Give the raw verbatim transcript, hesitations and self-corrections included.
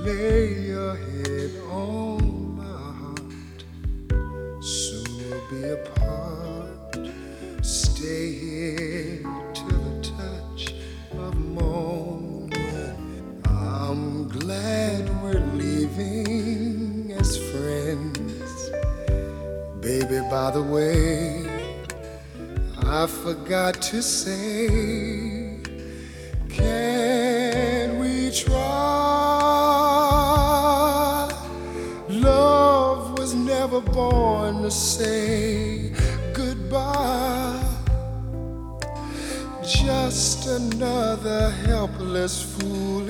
Lay your head on my heart. Soon we'll be apart. Stay here till the touch of morning. I'm glad we're leaving as friends. Baby, by the way, I forgot to say, can we try? Love was never born to say goodbye. Just another helpless fool